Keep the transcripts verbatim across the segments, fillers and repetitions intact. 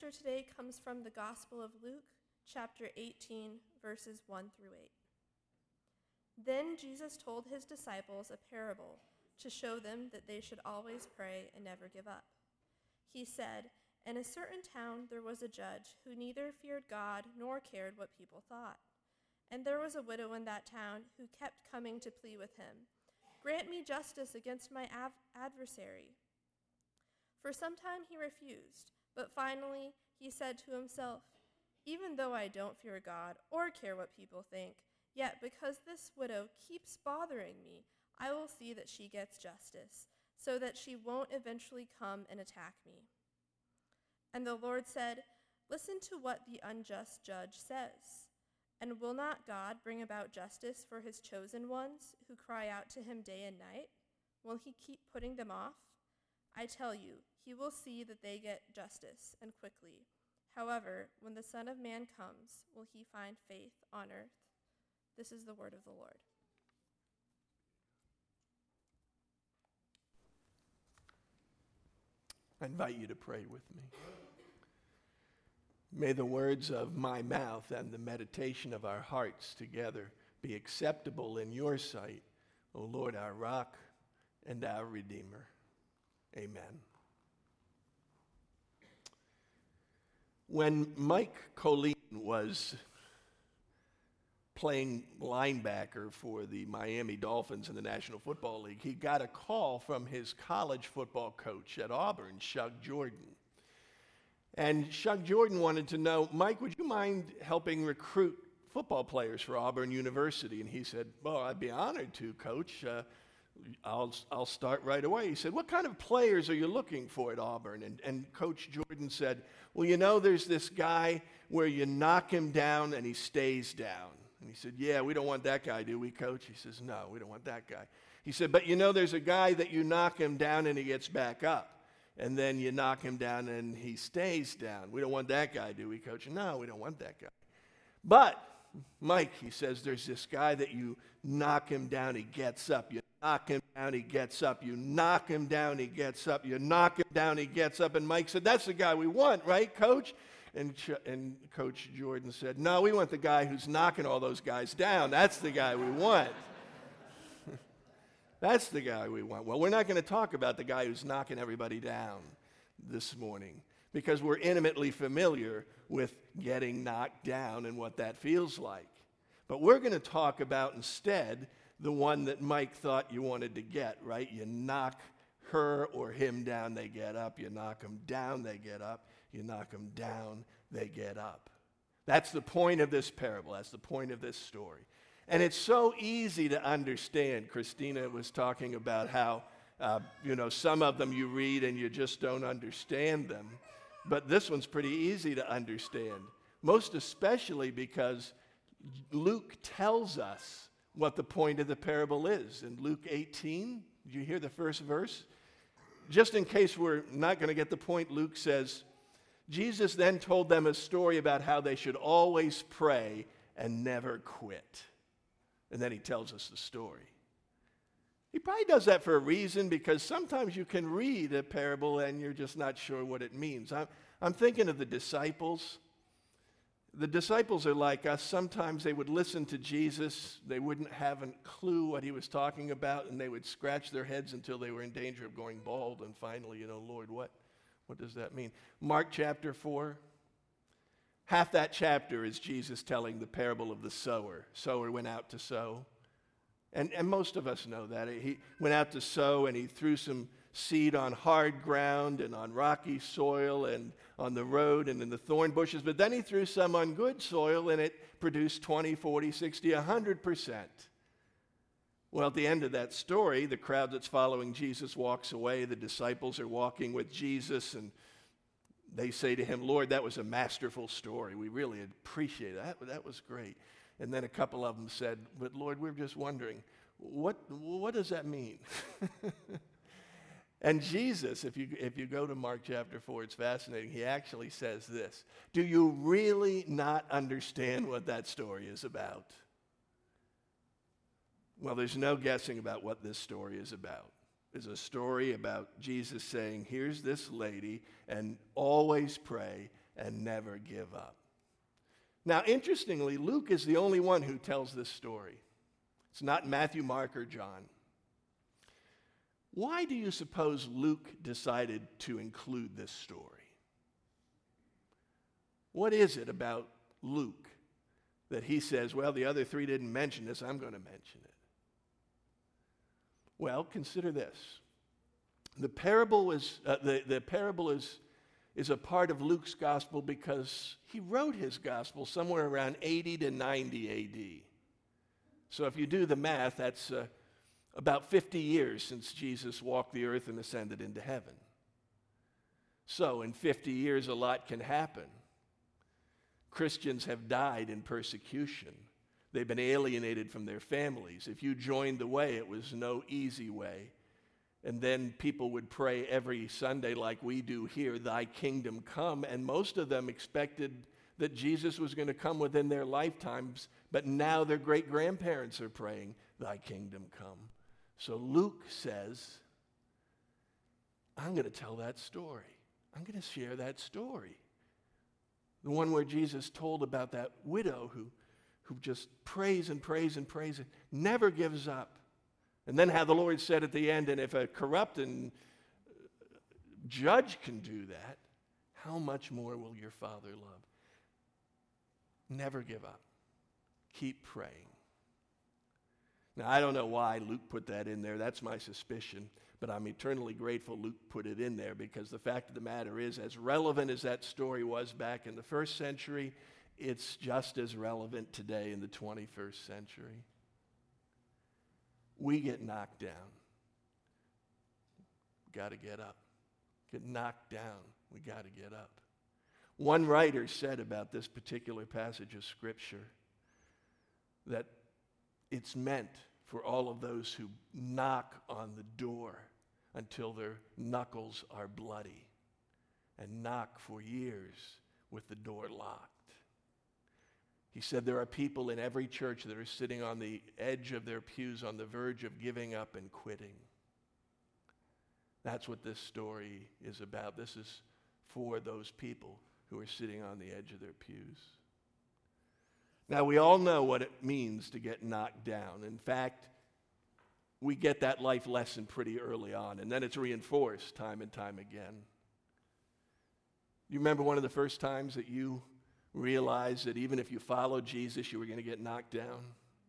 Scripture today comes from the Gospel of Luke, chapter eighteen, verses one through eight. Then Jesus told his disciples a parable to show them that they should always pray and never give up. He said, "In a certain town there was a judge who neither feared God nor cared what people thought. And there was a widow in that town who kept coming to plead with him, 'Grant me justice against my av- adversary.' For some time he refused, but finally he said to himself, 'Even though I don't fear God or care what people think, yet because this widow keeps bothering me, I will see that she gets justice, so that she won't eventually come and attack me.' And the Lord said, 'Listen to what the unjust judge says. And will not God bring about justice for his chosen ones who cry out to him day and night? Will he keep putting them off? I tell you, he will see that they get justice, and quickly. However, when the Son of Man comes, will he find faith on earth?' This is the word of the Lord." I invite you to pray with me. May the words of my mouth and the meditation of our hearts together be acceptable in your sight, O Lord, our rock and our Redeemer. Amen. When Mike Colleen was playing linebacker for the Miami Dolphins in the National Football League, he got a call from his college football coach at Auburn, Shug Jordan. And Shug Jordan wanted to know, "Mike, would you mind helping recruit football players for Auburn University?" And he said, "Well, I'd be honored to, Coach. Uh, I'll, I'll start right away." He said, "What kind of players are you looking for at Auburn?" And, and Coach Jordan said, "Well, you know, there's this guy where you knock him down and he stays down." And he said, "Yeah, we don't want that guy, do we, Coach?" He says, "No, we don't want that guy." He said, "But you know, there's a guy that you knock him down and he gets back up. And then you knock him down and he stays down. We don't want that guy, do we, Coach?" "No, we don't want that guy." "But, Mike," he says, "there's this guy that you knock him down, he gets up. You knock him down, he gets up. You knock him down, he gets up. You knock him down, he gets up." And Mike said, "That's the guy we want, right, Coach?" And, Ch- and Coach Jordan said, "No, we want the guy who's knocking all those guys down. That's the guy we want." That's the guy we want. Well, we're not going to talk about the guy who's knocking everybody down this morning, because we're intimately familiar with getting knocked down and what that feels like. But we're going to talk about instead the one that Mike thought you wanted to get, right? You knock her or him down, they get up. You knock them down, they get up. You knock them down, they get up. That's the point of this parable. That's the point of this story. And it's so easy to understand. Christina was talking about how, uh, you know, some of them you read and you just don't understand them. But this one's pretty easy to understand, most especially because Luke tells us what the point of the parable is. In Luke eighteen, did you hear the first verse? Just in case we're not going to get the point, Luke says, "Jesus then told them a story about how they should always pray and never quit." And then he tells us the story. He probably does that for a reason, because sometimes you can read a parable and you're just not sure what it means. I'm, I'm thinking of the disciples. The disciples are like us. Sometimes they would listen to Jesus. They wouldn't have a clue what he was talking about, and they would scratch their heads until they were in danger of going bald. And finally, you know, "Lord, what, what does that mean?" Mark chapter four. Half that chapter is Jesus telling the parable of the sower. Sower went out to sow. And, and most of us know that. He went out to sow, and he threw some seed on hard ground and on rocky soil and on the road and in the thorn bushes. But then he threw some on good soil, and it produced twenty, forty, sixty, one hundred percent. Well, at the end of that story, the crowd that's following Jesus walks away. The disciples are walking with Jesus, and they say to him, "Lord, that was a masterful story. We really appreciate it. That, that was great." And then a couple of them said, "But Lord, we're just wondering, what, what does that mean?" And Jesus, if you, if you go to Mark chapter four, it's fascinating. He actually says this: "Do you really not understand what that story is about?" Well, there's no guessing about what this story is about. is a story about Jesus saying, here's this lady, and always pray and never give up. Now, interestingly, Luke is the only one who tells this story. It's not Matthew, Mark, or John. Why do you suppose Luke decided to include this story? What is it about Luke that he says, well, the other three didn't mention this, I'm going to mention it? Well, consider this. The parable is, uh, the, the parable is, is a part of Luke's gospel because he wrote his gospel somewhere around eighty to ninety A D. So if you do the math, that's uh, about fifty years since Jesus walked the earth and ascended into heaven. So in fifty years, a lot can happen. Christians have died in persecution. They've been alienated from their families. If you joined the way, it was no easy way. And then people would pray every Sunday like we do here, thy kingdom come. And most of them expected that Jesus was going to come within their lifetimes, but now their great-grandparents are praying, thy kingdom come. So Luke says, I'm going to tell that story. I'm going to share that story. The one where Jesus told about that widow who, who just prays and prays and prays and never gives up. And then how the Lord said at the end, and if a corrupt and judge can do that, how much more will your Father love? Never give up. Keep praying. Now, I don't know why Luke put that in there. That's my suspicion. But I'm eternally grateful Luke put it in there because the fact of the matter is, as relevant as that story was back in the first century, it's just as relevant today in the twenty-first century. We get knocked down. Got to get up. Get knocked down. We got to get up. One writer said about this particular passage of Scripture that it's meant for all of those who knock on the door until their knuckles are bloody and knock for years with the door locked. He said there are people in every church that are sitting on the edge of their pews on the verge of giving up and quitting. That's what this story is about. This is for those people who are sitting on the edge of their pews. Now, we all know what it means to get knocked down. In fact, we get that life lesson pretty early on, and then it's reinforced time and time again. You remember one of the first times that you realized that even if you followed Jesus, you were going to get knocked down?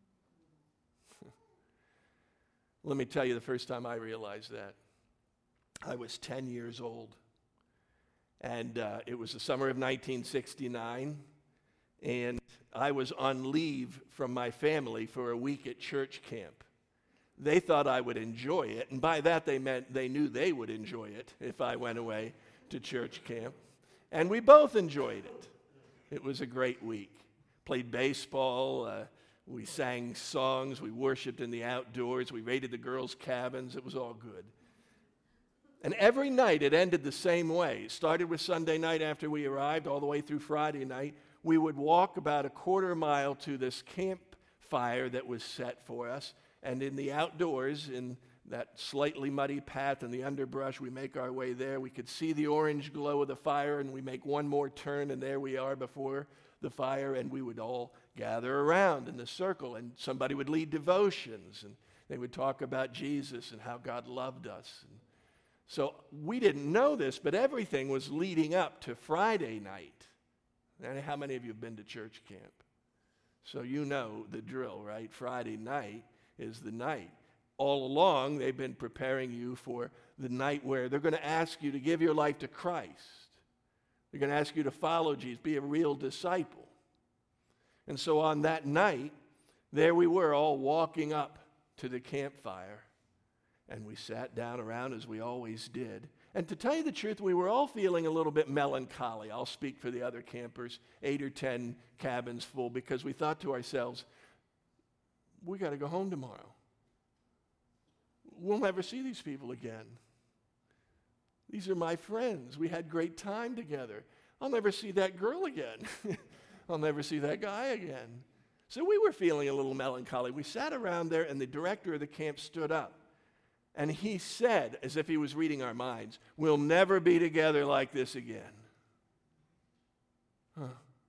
Let me tell you the first time I realized that. I was ten years old, and uh, it was the summer of nineteen sixty-nine, and I was on leave from my family for a week at church camp. They thought I would enjoy it, and by that they meant they knew they would enjoy it if I went away to church camp. And we both enjoyed it. It was a great week. Played baseball, uh, we sang songs, we worshiped in the outdoors, we raided the girls' cabins, it was all good. And every night it ended the same way. It started with Sunday night after we arrived, all the way through Friday night. We would walk about a quarter mile to this campfire that was set for us, and in the outdoors, in that slightly muddy path in the underbrush, we make our way there. We could see the orange glow of the fire, and we make one more turn, and there we are before the fire, and we would all gather around in the circle, and somebody would lead devotions, and they would talk about Jesus and how God loved us. And so we didn't know this, but everything was leading up to Friday night. And how many of you have been to church camp? So you know the drill, right? Friday night is the night. All along, they've been preparing you for the night where they're going to ask you to give your life to Christ. They're going to ask you to follow Jesus, be a real disciple. And so on that night, there we were all walking up to the campfire, and we sat down around as we always did. And to tell you the truth, we were all feeling a little bit melancholy. I'll speak for the other campers, eight or ten cabins full, because we thought to ourselves, we got to go home tomorrow. We'll never see these people again. These are my friends. We had great time together. I'll never see that girl again. I'll never see that guy again. So we were feeling a little melancholy. We sat around there, and the director of the camp stood up. And he said, as if he was reading our minds, we'll never be together like this again. Huh.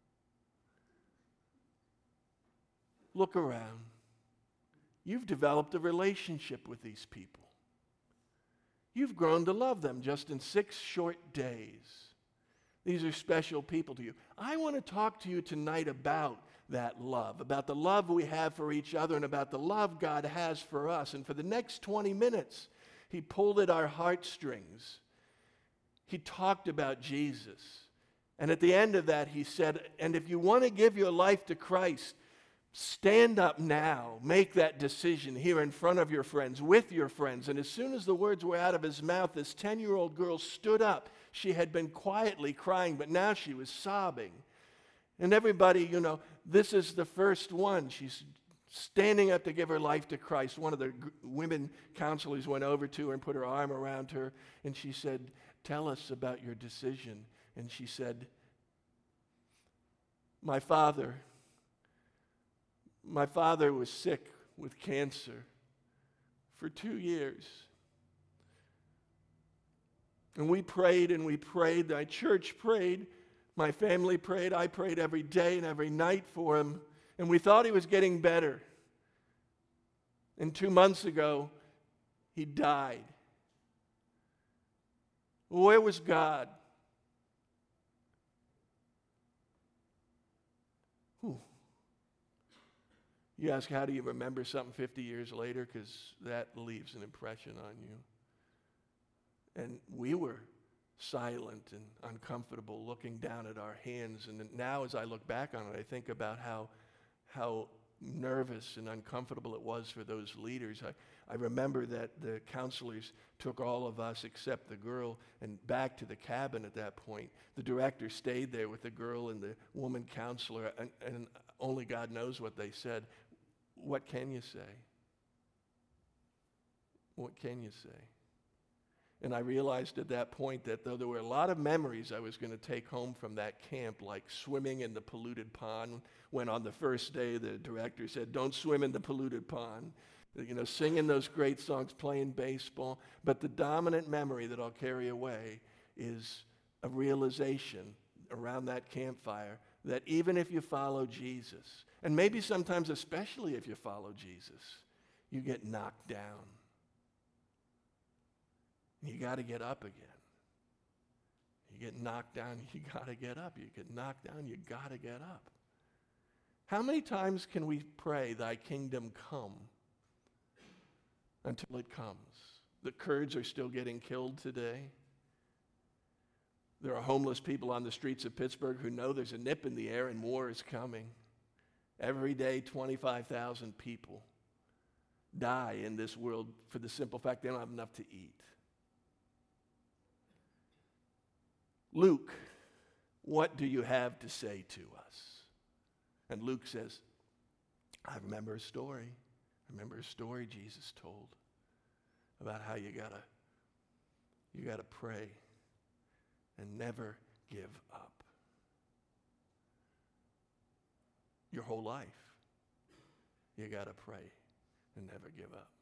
Look around. You've developed a relationship with these people. You've grown to love them just in six short days. These are special people to you. I want to talk to you tonight about that love, about the love we have for each other and about the love God has for us. And for the next twenty minutes, he pulled at our heartstrings. He talked about Jesus. And at the end of that, he said, and if you want to give your life to Christ, stand up now. Make that decision here in front of your friends, with your friends. And as soon as the words were out of his mouth, this ten-year-old girl stood up. She had been quietly crying, but now she was sobbing. And everybody, you know, this is the first one. She's standing up to give her life to Christ. One of the g- women counselors went over to her and put her arm around her, and she said, tell us about your decision. And she said, my father, my father was sick with cancer for two years. And we prayed and we prayed. My church prayed. My family prayed. I prayed every day and every night for him. And we thought he was getting better. And two months ago, he died. Where was God? Whew. You ask, how do you remember something fifty years later? Because that leaves an impression on you. And we were silent and uncomfortable looking down at our hands. And now as I look back on it, I think about how, how nervous and uncomfortable it was for those leaders. I, I remember that the counselors took all of us except the girl and back to the cabin at that point. The director stayed there with the girl and the woman counselor, and, and only God knows what they said. What can you say? What can you say? And I realized at that point that though there were a lot of memories I was going to take home from that camp, like swimming in the polluted pond, when on the first day the director said, don't swim in the polluted pond, you know, singing those great songs, playing baseball. But the dominant memory that I'll carry away is a realization around that campfire that even if you follow Jesus, and maybe sometimes especially if you follow Jesus, you get knocked down. You got to get up again. You get knocked down, you got to get up. You get knocked down, you got to get up. How many times can we pray, thy kingdom come, until it comes? The Kurds are still getting killed today. There are homeless people on the streets of Pittsburgh who know there's a nip in the air and war is coming. Every day, twenty-five thousand people die in this world for the simple fact they don't have enough to eat. Luke, what do you have to say to us? And Luke says, I remember a story. I remember a story Jesus told about how you gotta, you gotta pray and never give up. Your whole life, you gotta pray and never give up.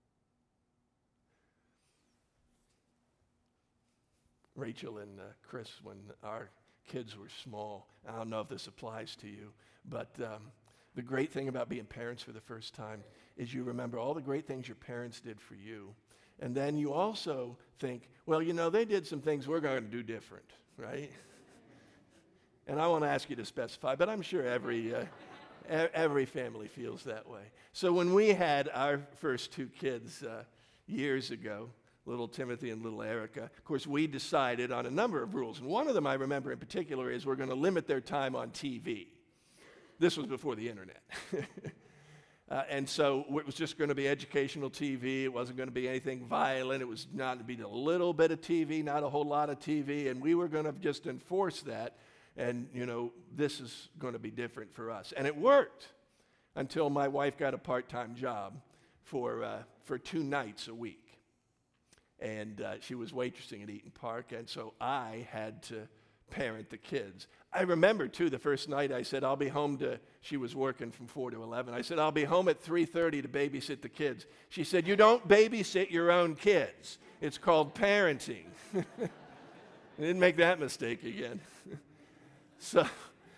Rachel and uh, Chris, when our kids were small, I don't know if this applies to you, but um, the great thing about being parents for the first time is you remember all the great things your parents did for you. And then you also think, well, you know, they did some things we're going to do different, right? And I won't ask you to specify, but I'm sure every, uh, every family feels that way. So when we had our first two kids uh, years ago, little Timothy and little Erica, of course, we decided on a number of rules. And one of them I remember in particular is we're going to limit their time on T V. This was before the internet. uh, and so it was just going to be educational T V. It wasn't going to be anything violent. It was not to be a little bit of T V, not a whole lot of T V. And we were going to just enforce that. And, you know, this is going to be different for us. And it worked until my wife got a part-time job for, uh, for two nights a week. And uh, she was waitressing at Eaton Park, and so I had to parent the kids. I remember, too, the first night I said, I'll be home to, she was working from four to eleven. I said, I'll be home at three thirty to babysit the kids. She said, you don't babysit your own kids. It's called parenting. I didn't make that mistake again. so,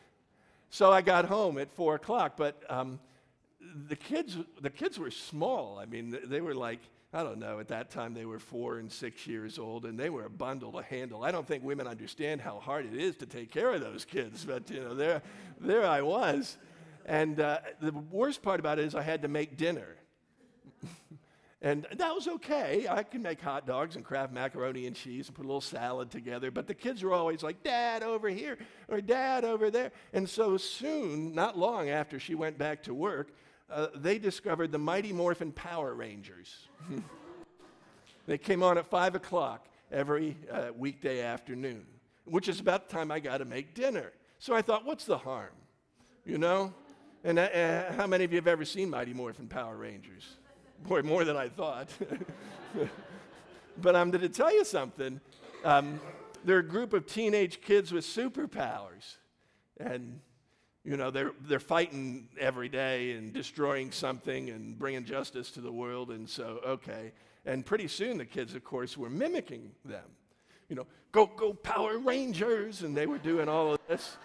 So I got home at four o'clock, but um, the kids the kids were small. I mean, they were like, I don't know, at that time they were four and six years old, and they were a bundle to handle. I don't think women understand how hard it is to take care of those kids, but you know, there, there I was. And uh, the worst part about it is I had to make dinner. And that was okay. I can make hot dogs and Kraft macaroni and cheese and put a little salad together, but the kids were always like, Dad, over here, or Dad, over there. And so soon, not long after she went back to work, Uh, they discovered the Mighty Morphin Power Rangers. They came on at five o'clock every uh, weekday afternoon, which is about the time I got to make dinner. So I thought, what's the harm? You know? And uh, uh, how many of you have ever seen Mighty Morphin Power Rangers? Boy, more than I thought. But I'm going to tell you something. Um, they're a group of teenage kids with superpowers. And You know, they're they're fighting every day and destroying something and bringing justice to the world, and so, okay. And pretty soon the kids, of course, were mimicking them. You know, go, go Power Rangers, and they were doing all of this.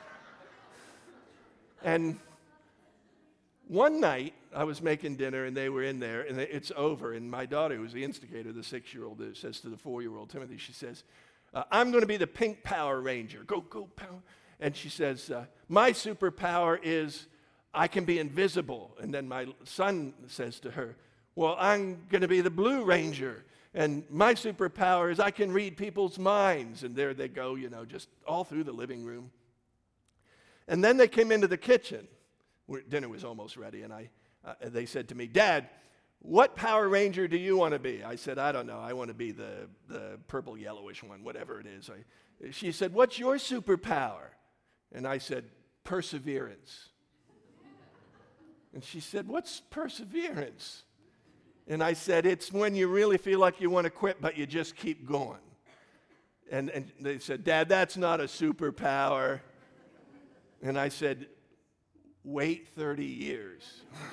And one night, I was making dinner, and they were in there, and it's over, and my daughter, who's the instigator, the six-year-old, says to the four-year-old, Timothy, she says, uh, I'm going to be the pink Power Ranger. Go, go, Power. And she says, uh, my superpower is I can be invisible. And then my son says to her, well, I'm going to be the Blue Ranger. And my superpower is I can read people's minds. And there they go, you know, just all through the living room. And then they came into the kitchen. Where dinner was almost ready. And I, uh, they said to me, Dad, what Power Ranger do you want to be? I said, I don't know. I want to be the, the purple yellowish one, whatever it is. I, she said, what's your superpower? And I said, perseverance. And she said, what's perseverance? And I said, it's when you really feel like you want to quit, but you just keep going. And, and they said, Dad, that's not a superpower. And I said, wait thirty years.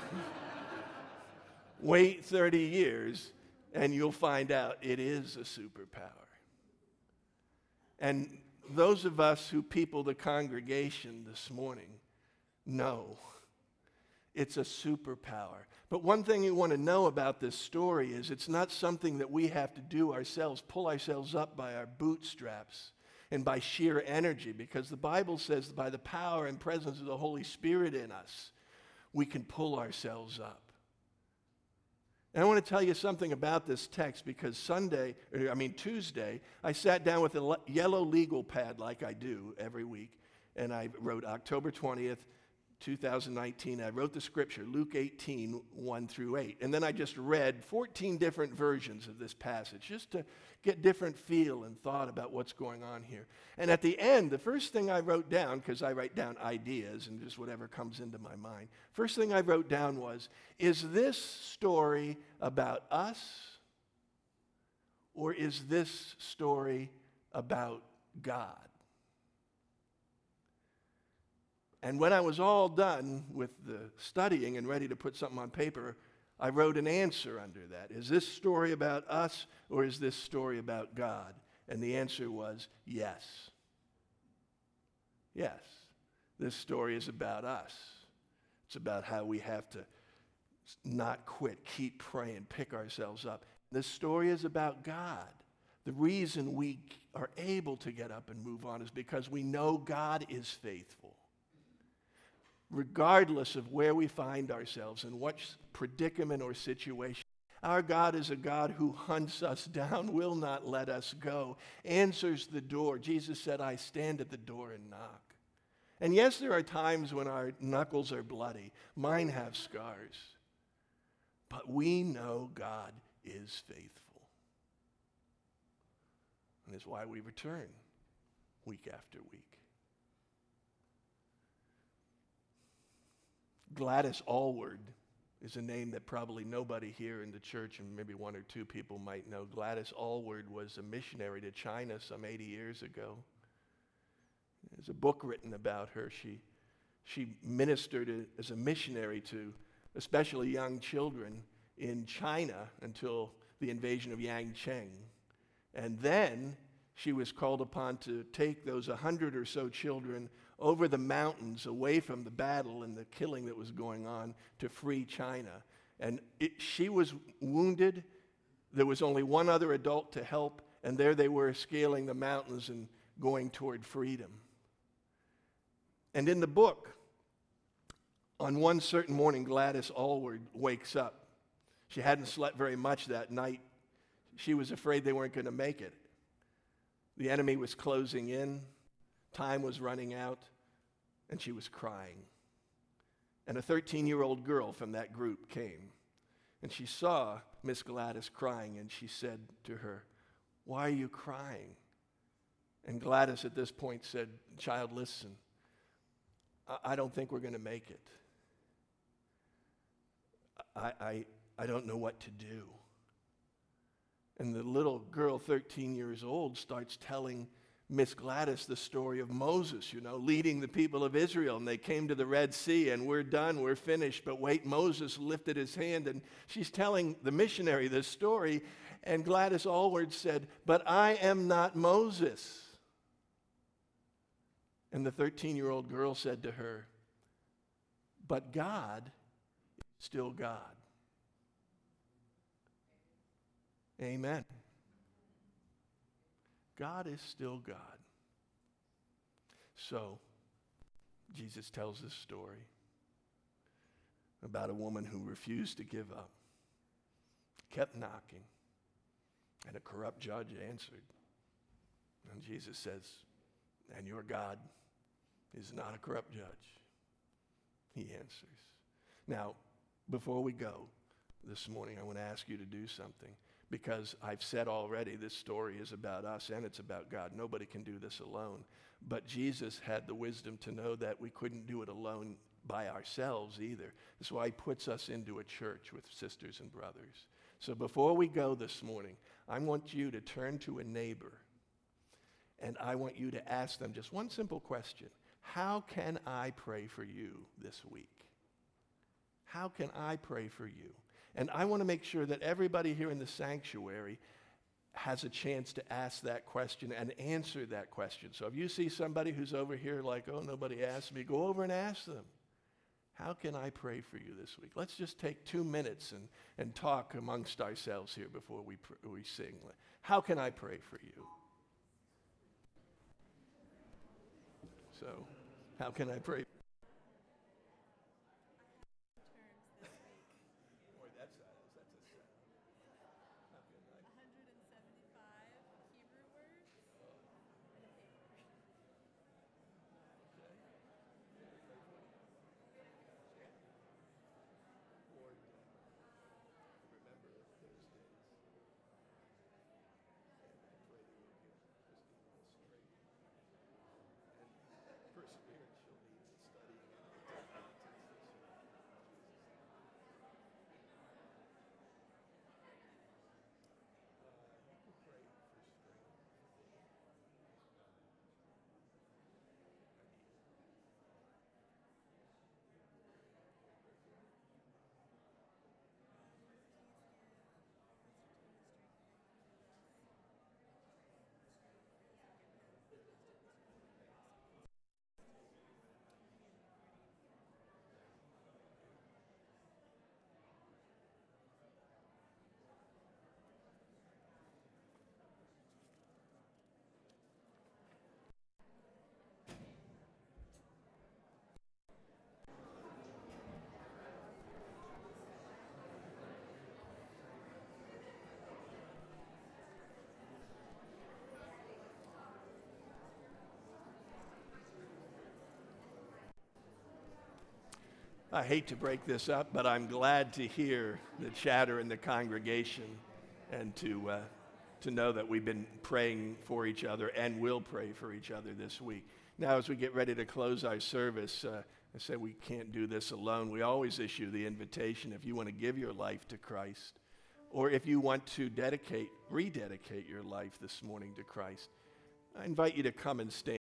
Wait thirty years, and you'll find out it is a superpower. And those of us who people the congregation this morning know it's a superpower. But one thing you want to know about this story is it's not something that we have to do ourselves, pull ourselves up by our bootstraps and by sheer energy, because the Bible says by the power and presence of the Holy Spirit in us, we can pull ourselves up. And I want to tell you something about this text, because Sunday, I mean Tuesday, I sat down with a le- yellow legal pad like I do every week, and I wrote October twentieth, twenty nineteen. I wrote the scripture, Luke eighteen, one through eight. And then I just read fourteen different versions of this passage, just to get different feel and thought about what's going on here. And at the end, the first thing I wrote down, because I write down ideas and just whatever comes into my mind, first thing I wrote down was, is this story about us, or is this story about God? And when I was all done with the studying and ready to put something on paper, I wrote an answer under that. Is this story about us, or is this story about God? And the answer was yes. Yes, this story is about us. It's about how we have to not quit, keep praying, pick ourselves up. This story is about God. The reason we are able to get up and move on is because we know God is faithful. Regardless of where we find ourselves and what predicament or situation, our God is a God who hunts us down, will not let us go, answers the door. Jesus said, I stand at the door and knock. And yes, there are times when our knuckles are bloody. Mine have scars. But we know God is faithful. And it's why we return week after week. Gladys Allward is a name that probably nobody here in the church, and maybe one or two people might know. Gladys Allward was a missionary to China some eighty years ago. There's a book written about her. She, she ministered as a missionary to especially young children in China until the invasion of Yangcheng. And then she was called upon to take those one hundred or so children over the mountains away from the battle and the killing that was going on to free China. And it, she was wounded. There was only one other adult to help, and there they were scaling the mountains and going toward freedom. And in the book, on one certain morning, Gladys Aylward wakes up. She hadn't slept very much that night. She was afraid they weren't going to make it. The enemy was closing in. Time was running out, and she was crying. And a thirteen-year-old girl from that group came, and she saw Miss Gladys crying, and she said to her, "Why are you crying?" And Gladys at this point said, "Child, listen, I, I don't think we're going to make it. I, I, I don't know what to do." And the little girl, thirteen years old, starts telling Miss Gladys the story of Moses, you know, leading the people of Israel. And they came to the Red Sea, and we're done, we're finished. But wait, Moses lifted his hand, and she's telling the missionary this story. And Gladys Aylward said, "But I am not Moses." And the thirteen-year-old girl said to her, "But God is still God." Amen. God is still God. So, Jesus tells this story about a woman who refused to give up, kept knocking, and a corrupt judge answered. And Jesus says, "And your God is not a corrupt judge." He answers. Now, before we go this morning, I want to ask you to do something. Because I've said already, this story is about us and it's about God. Nobody can do this alone. But Jesus had the wisdom to know that we couldn't do it alone by ourselves either. That's why he puts us into a church with sisters and brothers. So before we go this morning, I want you to turn to a neighbor and I want you to ask them just one simple question. How can I pray for you this week? How can I pray for you? And I want to make sure that everybody here in the sanctuary has a chance to ask that question and answer that question. So if you see somebody who's over here like, "Oh, nobody asked me," go over and ask them, "How can I pray for you this week?" Let's just take two minutes and, and talk amongst ourselves here before we, pr- we sing. How can I pray for you? So, how can I pray? I hate to break this up, but I'm glad to hear the chatter in the congregation and to, uh, to know that we've been praying for each other and will pray for each other this week. Now, as we get ready to close our service, uh, I say we can't do this alone. We always issue the invitation if you want to give your life to Christ, or if you want to dedicate, rededicate your life this morning to Christ. I invite you to come and stand.